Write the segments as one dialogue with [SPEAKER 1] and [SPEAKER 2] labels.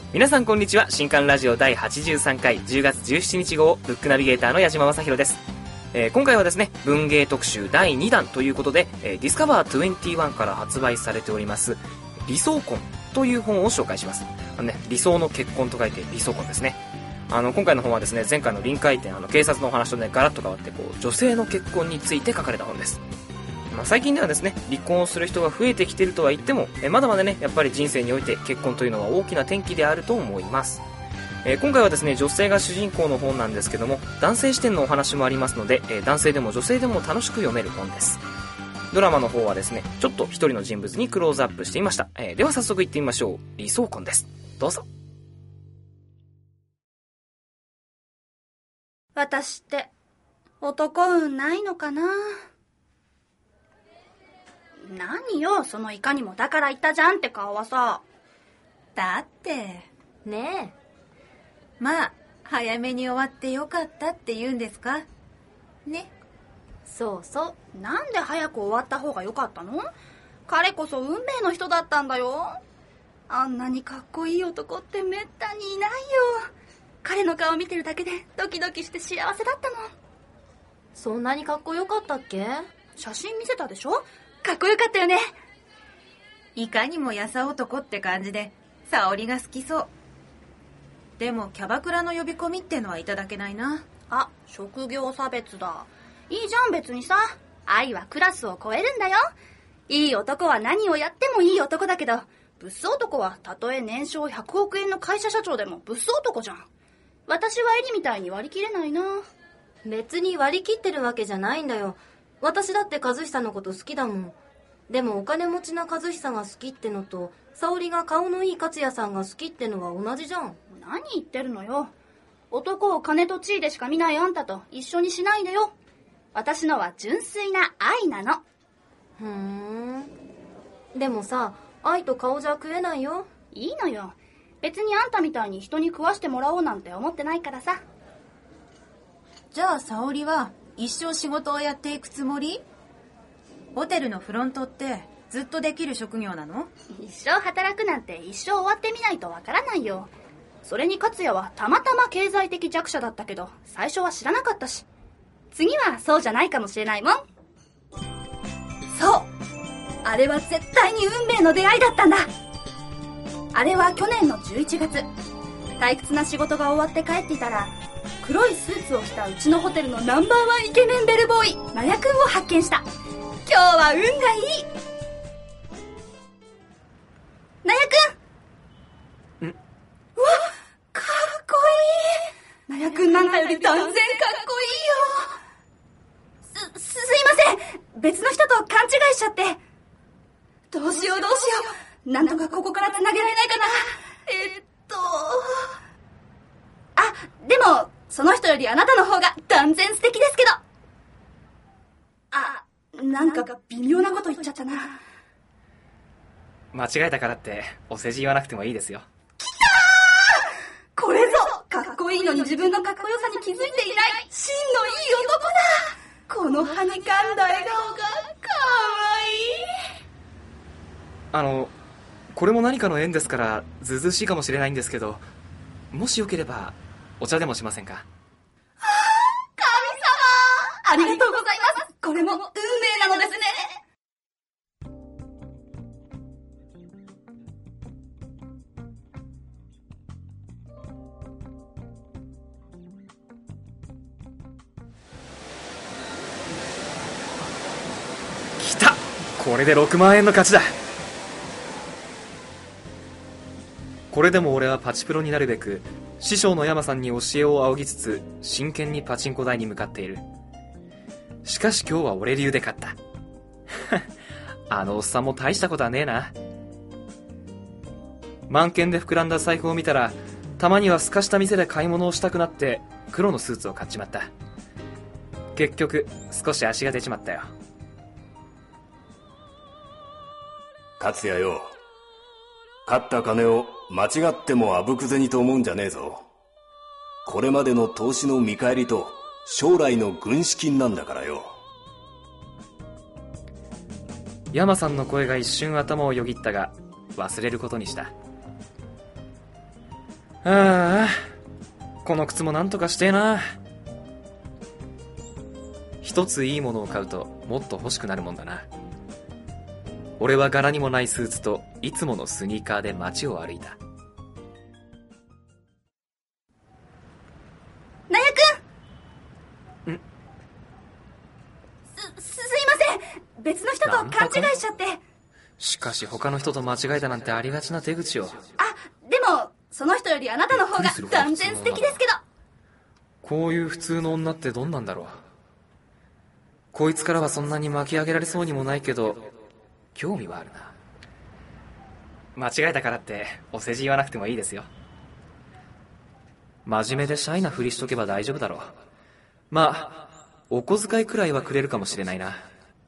[SPEAKER 1] 皆さんこんにちは。新刊ラジオ第83回10月17日号ブックナビゲーターの矢島正宏です。今回はですね、文芸特集第2弾ということで、ディスカバー21から発売されております理想婚という本を紹介します。理想の結婚と書いて理想婚ですね。今回の本はですね、前回の臨界点警察のお話とねガラッと変わって女性の結婚について書かれた本です。最近ではですね、離婚をする人が増えてきているとは言っても、まだまだね、やっぱり人生において結婚というのは大きな転機であると思います。今回はですね、女性が主人公の本なんですけども、男性視点のお話もありますので、男性でも女性でも楽しく読める本です。ドラマの方はですね、ちょっと一人の人物にクローズアップしていました。では早速行ってみましょう。理想婚です。どうぞ。
[SPEAKER 2] 私って男運ないのかな。何よそのいかにもだから言ったじゃんって顔はさ。
[SPEAKER 3] だって
[SPEAKER 2] ねえ、
[SPEAKER 3] まあ早めに終わってよかったって言うんですかね。
[SPEAKER 2] そうそう、なんで早く終わった方がよかったの。彼こそ運命の人だったんだよ。あんなにかっこいい男ってめったにいないよ。彼の顔見てるだけでドキドキして幸せだったの。
[SPEAKER 4] そんなにかっこよかったっけ。
[SPEAKER 2] 写真見せたでしょ。かっこよかったよね。
[SPEAKER 3] いかにもやさ男って感じで沙織が好きそう。でもキャバクラの呼び込みってのはいただけないな。
[SPEAKER 2] あ、職業差別だ。いいじゃん別にさ。愛はクラスを超えるんだよ。いい男は何をやってもいい男だけど、ブス男はたとえ年商100億円の会社社長でもブス男じゃん。私はエリみたいに割り切れないな。
[SPEAKER 4] 別に割り切ってるわけじゃないんだよ。私だって和久のこと好きだもん。でもお金持ちな和久が好きってのと、沙織が顔のいい勝也さんが好きってのは同じじゃん。
[SPEAKER 2] 何言ってるのよ。男を金と地位でしか見ないあんたと一緒にしないでよ。私のは純粋な愛なの。
[SPEAKER 4] でもさ、愛と顔じゃ食えないよ。
[SPEAKER 2] いいのよ。別にあんたみたいに人に食わしてもらおうなんて思ってないからさ。
[SPEAKER 3] じゃあ沙織は一生仕事をやっていくつもり？ホテルのフロントってずっとできる職業なの？
[SPEAKER 2] 一生働くなんて一生終わってみないとわからないよ。それに勝也はたまたま経済的弱者だったけど、最初は知らなかったし、次はそうじゃないかもしれないもん。そう、あれは絶対に運命の出会いだったんだ。あれは去年の11月、退屈な仕事が終わって帰っていたら、黒いスーツを着たうちのホテルのナンバーワンイケメンベルボーイ、マヤくんを発見した。今日は運がいい。ナヤくん。うわ、かっこいい。ナヤくんなんかより断然かっこいいよ。すいません。別の人と勘違いしちゃって。どうしよう。なんとかここから繋げられないかな。あ、でも、その人よりあなたの方が断然素敵ですけど。あ、なんか微妙なこと言っちゃったな。
[SPEAKER 1] 間違えたからってお世辞言わなくてもいいですよ。
[SPEAKER 2] きたー！これぞかっこいいのに自分のかっこよさに気づいていない真のいい男だ。このはにかんだ笑顔がかわいい。
[SPEAKER 1] これも何かの縁ですからずうずうしいかもしれないんですけど、もしよければお茶でもしませんか？
[SPEAKER 2] 神様、ありがとうございます。これも運命なのですね。
[SPEAKER 1] 来た！これで6万円の勝ちだ。これでも俺はパチプロになるべく師匠の山さんに教えを仰ぎつつ真剣にパチンコ台に向かっている。しかし今日は俺流で勝った。あのおっさんも大したことはねえな。満券で膨らんだ財布を見たら、たまにはすかした店で買い物をしたくなって黒のスーツを買っちまった。結局少し足が出ちまったよ。
[SPEAKER 5] 勝也よ、勝った金を間違ってもあぶく銭と思うんじゃねえぞ。これまでの投資の見返りと将来の軍資金なんだからよ。
[SPEAKER 1] 山さんの声が一瞬頭をよぎったが忘れることにした。 ああ、この靴もなんとかしてえな。一ついいものを買うともっと欲しくなるもんだな。俺は柄にもないスーツといつものスニーカーで街を歩いた。
[SPEAKER 2] ナヤくん。すいません。別の人と勘違いしちゃって。
[SPEAKER 1] しかし他の人と間違えたなんてありがちな手口を。
[SPEAKER 2] でもその人よりあなたの方が断然素敵ですけど。
[SPEAKER 1] こういう普通の女ってどんなんだろう。こいつからはそんなに巻き上げられそうにもないけど興味はあるな。間違えたからってお世辞言わなくてもいいですよ。真面目でシャイなふりしとけば大丈夫だろう。まあお小遣いくらいはくれるかもしれないな。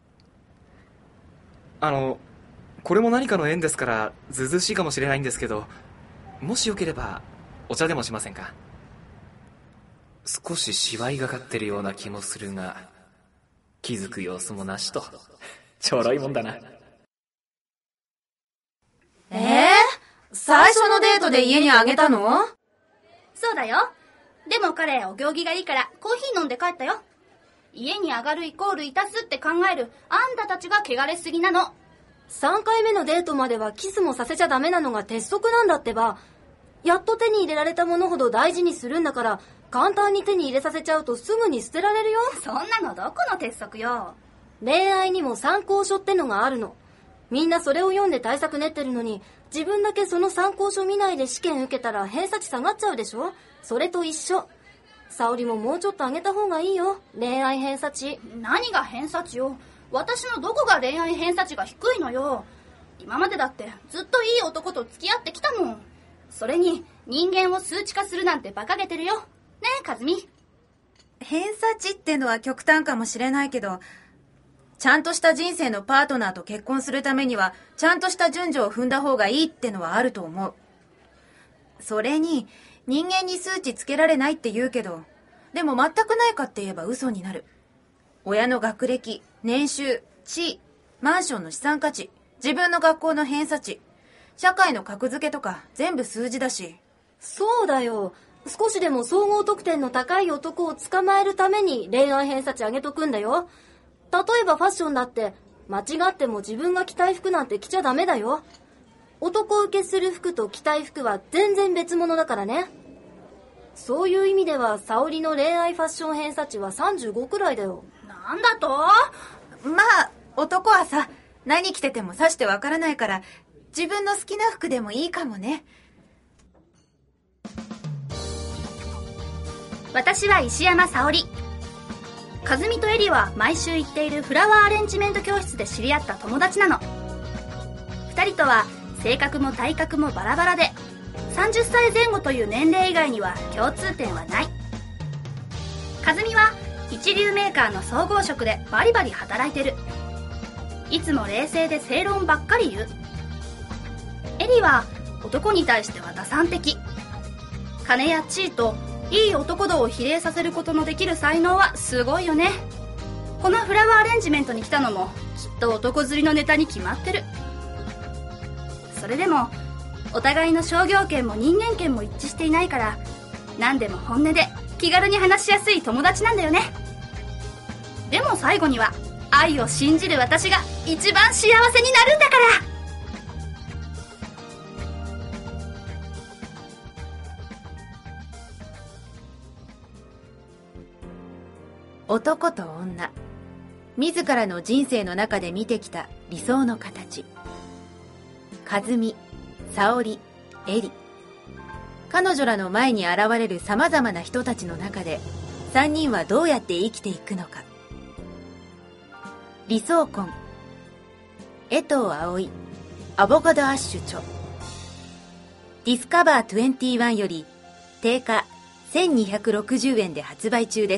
[SPEAKER 1] これも何かの縁ですからずうずうしいかもしれないんですけど、もしよければお茶でもしませんか。少し芝居がかってるような気もするが気づく様子もなしと。ちょろいもんだな。
[SPEAKER 3] 最初のデートで家にあげたの？
[SPEAKER 2] そうだよ。でも彼お行儀がいいからコーヒー飲んで帰ったよ。家に上がるイコールいたすって考えるあんたたちが汚れすぎなの。
[SPEAKER 4] 3回目のデートまではキスもさせちゃダメなのが鉄則なんだってば。やっと手に入れられたものほど大事にするんだから、簡単に手に入れさせちゃうとすぐに捨てられるよ。
[SPEAKER 2] そんなのどこの鉄則よ。
[SPEAKER 4] 恋愛にも参考書ってのがあるの。みんなそれを読んで対策練ってるのに、自分だけその参考書見ないで試験受けたら偏差値下がっちゃうでしょ。それと一緒。沙織ももうちょっと上げた方がいいよ、恋愛偏差値。
[SPEAKER 2] 何が偏差値よ。私のどこが恋愛偏差値が低いのよ。今までだってずっといい男と付き合ってきたもん。それに人間を数値化するなんて馬鹿げてるよ。ねえ和美。
[SPEAKER 3] 偏差値ってのは極端かもしれないけど、ちゃんとした人生のパートナーと結婚するためにはちゃんとした順序を踏んだ方がいいってのはあると思う。それに人間に数値つけられないって言うけど、でも全くないかって言えば嘘になる。親の学歴、年収、地位、マンションの資産価値、自分の学校の偏差値、社会の格付けとか全部数字だし。
[SPEAKER 4] そうだよ。少しでも総合得点の高い男を捕まえるために恋愛偏差値上げとくんだよ。例えばファッションだって間違っても自分が着たい服なんて着ちゃダメだよ。男受けする服と着たい服は全然別物だからね。そういう意味では沙織の恋愛ファッション偏差値は35くらいだよ。
[SPEAKER 2] なんだと？
[SPEAKER 3] まあ男はさ、何着ててもさしてわからないから自分の好きな服でもいいかもね。
[SPEAKER 2] 私は石山沙織。和美とエリは毎週行っているフラワーアレンジメント教室で知り合った友達なの。2人とは性格も体格もバラバラで、30歳前後という年齢以外には共通点はない。和美は一流メーカーの総合職でバリバリ働いてる。いつも冷静で正論ばっかり言う。エリは男に対しては打算的。金や地位といい男度を比例させることのできる才能はすごいよね。このフラワーアレンジメントに来たのもきっと男釣りのネタに決まってる。それでもお互いの商業権も人間権も一致していないから、何でも本音で気軽に話しやすい友達なんだよね。でも最後には愛を信じる私が一番幸せになるんだから。
[SPEAKER 3] 男と女、自らの人生の中で見てきた理想の形。和美、沙織、エリ。彼女らの前に現れる様々な人たちの中で3人はどうやって生きていくのか。理想婚、江藤葵、アボカドアッシュ著。ディスカバー21より定価1260円で発売中です。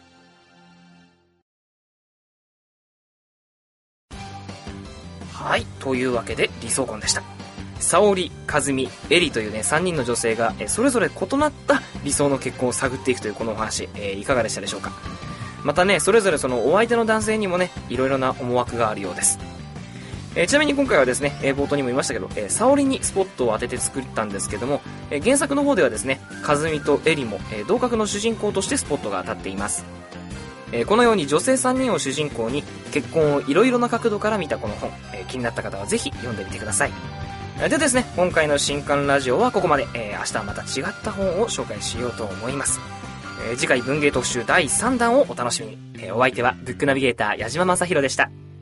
[SPEAKER 1] はい、というわけで理想婚でした。沙織、和美、エリというね3人の女性がそれぞれ異なった理想の結婚を探っていくというこのお話、いかがでしたでしょうか。またね、それぞれそのお相手の男性にもねいろいろな思惑があるようです。 ちなみに今回はですね、冒頭にも言いましたけど、沙織にスポットを当てて作ったんですけども、原作の方ではですね、和美とエリも、同格の主人公としてスポットが当たっています。このように女性3人を主人公に結婚をいろいろな角度から見たこの本、気になった方はぜひ読んでみてください。でですね、今回の新刊ラジオはここまで。明日はまた違った本を紹介しようと思います。次回文芸特集第3弾をお楽しみに。お相手はブックナビゲーター矢島正宏でした。